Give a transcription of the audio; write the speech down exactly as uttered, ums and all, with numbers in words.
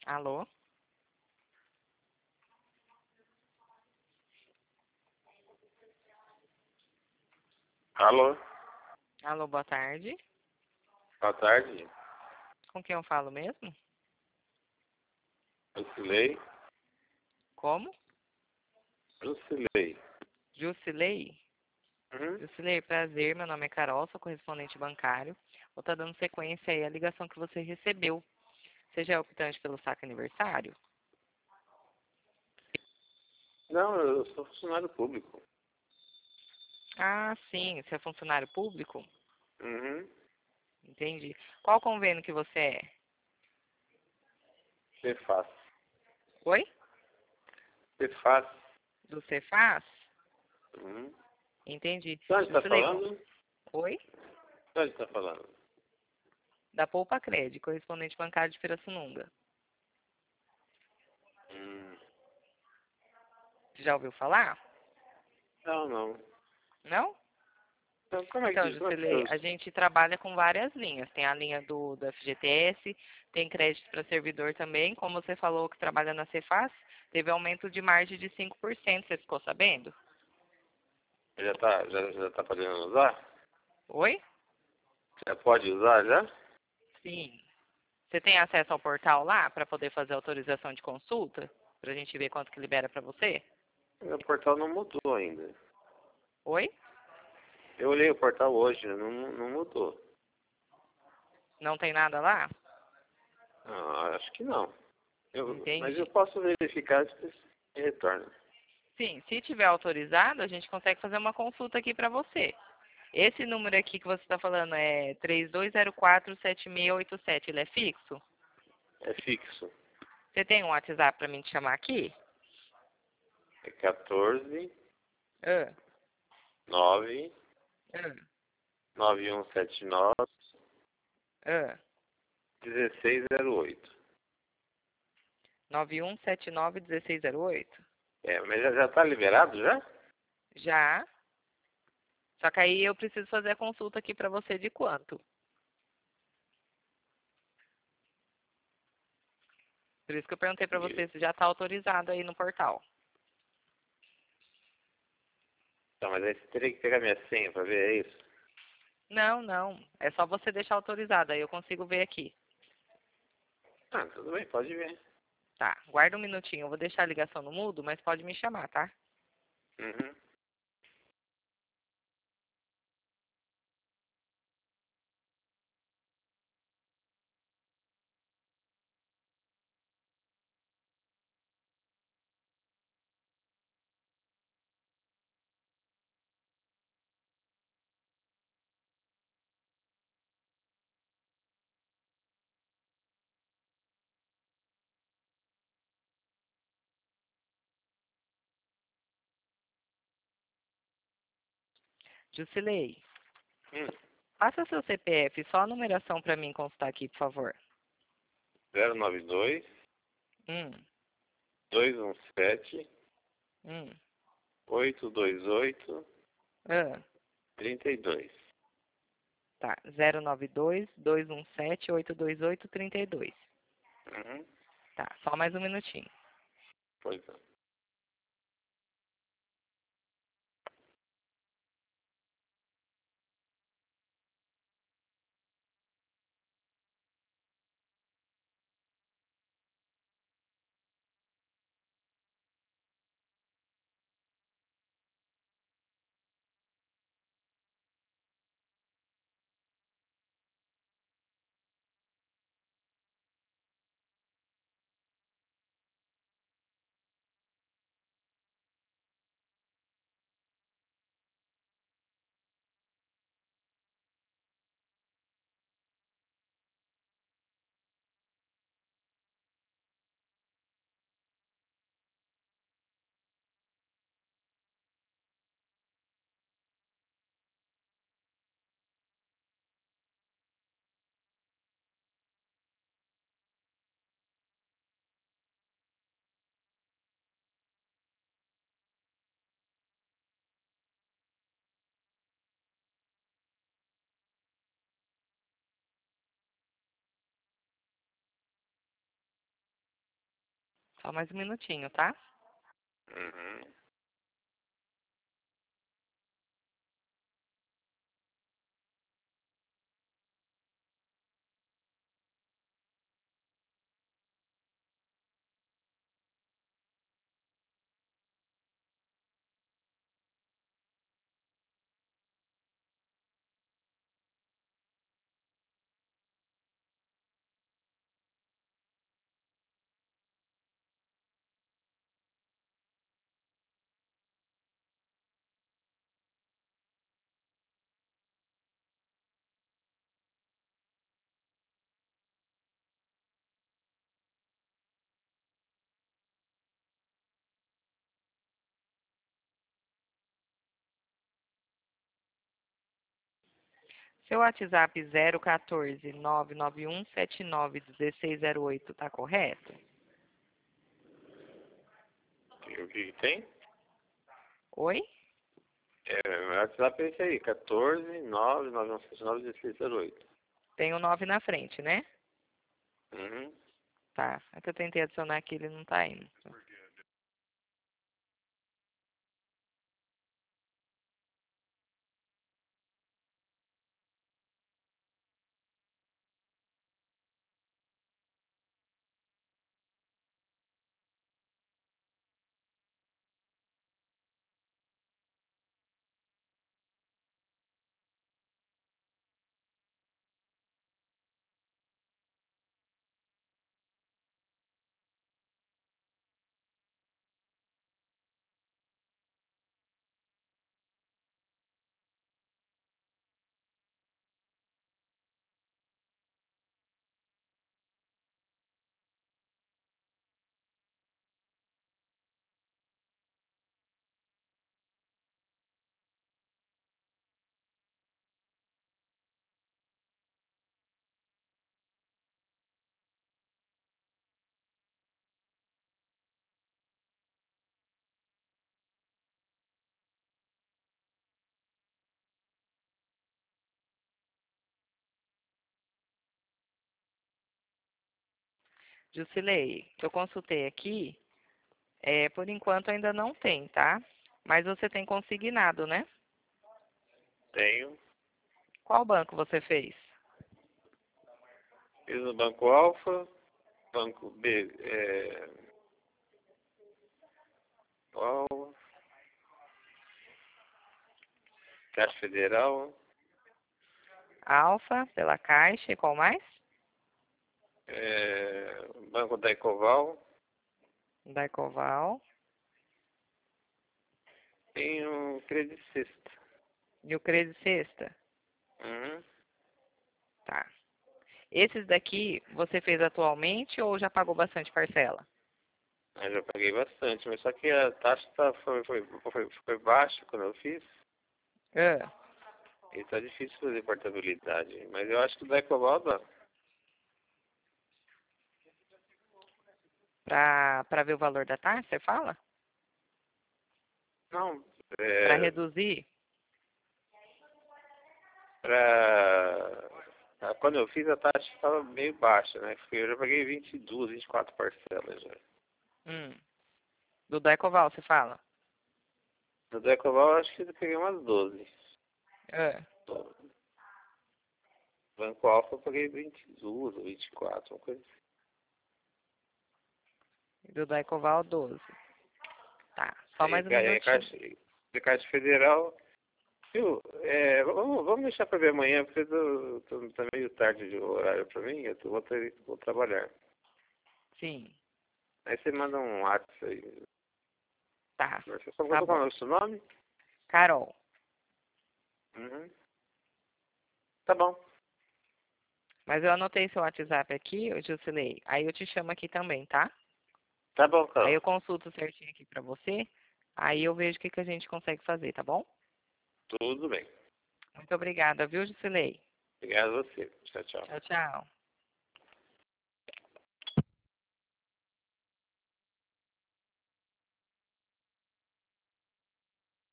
Alô? Alô, Alô, boa tarde. boa tarde. Com quem eu falo mesmo? Jusilei, Como? Jusilei. Jusilei? Uhum. Jusilei, prazer. Meu nome é Carol, sou correspondente bancário. Vou estar dando sequência aí à ligação que você recebeu. Você já é optante pelo saque aniversário? Não, eu sou funcionário público. Ah, sim. Você é funcionário público? Uhum. Entendi. Qual convênio que você é? Cefaz. Oi? Cefaz. Do Cefaz? Uhum. Entendi. De onde está Jusilei, com... falando? De Oi? onde está falando? Da Poupa Cred, correspondente bancário de Pirassununga. Hum. Você já ouviu falar? Não, não. Não? Então, como é Então, que, como é que Juscelê, eu... a gente trabalha com várias linhas. Tem a linha do, do F G T S, tem crédito para servidor também. Como você falou que trabalha na Cefaz, teve aumento de margem de cinco por cento. Você ficou sabendo? Já está já, já tá podendo usar? Oi? Já pode usar, já? Sim. Você tem acesso ao portal lá para poder fazer autorização de consulta? Para a gente ver quanto que libera para você? Meu portal não mudou ainda. Oi? Eu olhei o portal hoje, não, não mudou. Não tem nada lá? Ah, acho que não. Eu, mas eu Entendi. posso verificar se me retorna. Sim, se tiver autorizado, a gente consegue fazer uma consulta aqui para você. Esse número aqui que você está falando é três dois zero quatro, sete seis oito sete, ele é fixo? É fixo. Você tem um WhatsApp para mim te chamar aqui? É quatorze, Ah, nove, ah, nove um sete nove, ah. dezesseis zero oito. nove um sete nove um seis zero oito? É, mas já, já tá liberado já? Já. Só que aí eu preciso fazer a consulta aqui para você de quanto? Por isso que eu perguntei para E- você se já está autorizado aí no portal. Tá, mas aí você teria que pegar minha senha pra ver, é isso? Não, não. É só você deixar autorizado, aí eu consigo ver aqui. Ah, tudo bem, pode ver. Tá, guarda um minutinho. Eu vou deixar a ligação no mudo, mas pode me chamar, tá? Uhum. Jusilei, Hum. passa seu C P F, só a numeração para mim constar aqui, por favor. zero nove dois, Hum, dois um sete, hum. oito dois oito, Ah, trinta e dois. tá. zero nove dois, dois um sete, oito dois oito, três dois. Uhum. Tá, só mais um minutinho. Pois é. Só mais um minutinho, tá? Uhum. Seu WhatsApp zero um quatro nove nove um sete nove um seis zero oito tá correto? E o que que tem? Oi? É, meu WhatsApp é esse aí, quatorze, nove, nove um sete nove, dezesseis zero oito. Tem o nove na frente, né? Uhum. Tá. É que eu tentei adicionar aqui, ele não tá indo. Jusilei, que eu consultei aqui, é, por enquanto ainda não tem, tá? Mas você tem consignado, né? Tenho. Qual banco você fez? Fiz no Banco Alfa, Banco B, é... qual? Caixa Federal, Alfa, pela Caixa, e qual mais? é... Banco da Ecoval. Da Ecoval. Tenho Credit Sexta. E o Credit Sexta? Uhum. Tá. Esses daqui você fez atualmente ou já pagou bastante parcela? Eu já paguei bastante, mas só que a taxa tá, foi, foi, foi, foi baixa quando eu fiz. Ah, E tá difícil fazer portabilidade. Mas eu acho que o da Ecoval dá. pra, pra ver o valor da taxa, você fala? Não, Pra é... reduzir? Pra... ah, quando eu fiz a taxa estava meio baixa, né? Eu já paguei vinte e duas, vinte e quatro parcelas já. Hum. Do da Ecoval, você fala? No da Ecoval eu acho que eu peguei umas doze. Ah. Banco Alfa eu paguei vinte e duas ou vinte e quatro, uma coisa assim. Do da Ecoval, doze. Tá. Só Aí, mais um ca- aí minutinho. Caixa, de Caixa Federal, viu? É, vamos, vamos deixar para ver amanhã, porque tô, tô, tá meio tarde de horário para mim, eu tô, vou, ter, vou trabalhar. Sim. Aí você manda um WhatsApp aí. Tá. Você só Tá botou qual bom. é o seu nome? Carol. Uhum. Tá bom. Mas eu anotei seu WhatsApp aqui, eu Jusilei. Aí eu te chamo aqui também, tá? Tá bom, Aí Carol. eu consulto certinho aqui pra você. Aí eu vejo o que, que a gente consegue fazer, tá bom? Tudo bem. Muito obrigada, viu, Jusilei? Obrigado a você. Tchau, tchau. Tchau, tchau.